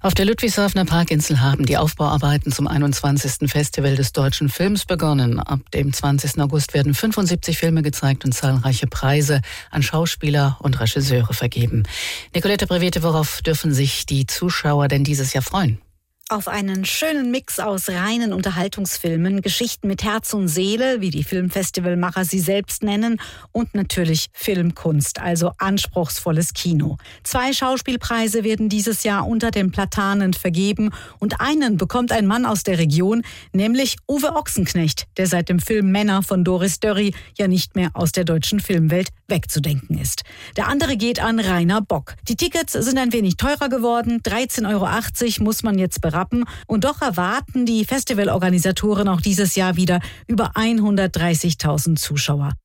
Auf der Ludwigshafener Parkinsel haben die Aufbauarbeiten zum 21. Festival des deutschen Films begonnen. Ab dem 20. August werden 75 Filme gezeigt und zahlreiche Preise an Schauspieler und Regisseure vergeben. Nicolette Brevete, worauf dürfen sich die Zuschauer denn dieses Jahr freuen? Auf einen schönen Mix aus reinen Unterhaltungsfilmen, Geschichten mit Herz und Seele, wie die Filmfestivalmacher sie selbst nennen, und natürlich Filmkunst, also anspruchsvolles Kino. 2 Schauspielpreise werden dieses Jahr unter den Platanen vergeben und einen bekommt ein Mann aus der Region, nämlich Uwe Ochsenknecht, der seit dem Film Männer von Doris Dörri ja nicht mehr aus der deutschen Filmwelt wegzudenken ist. Der andere geht an Rainer Bock. Die Tickets sind ein wenig teurer geworden, 13,80 € muss man jetzt berappen. Und doch erwarten die Festivalorganisatoren auch dieses Jahr wieder über 130.000 Zuschauer.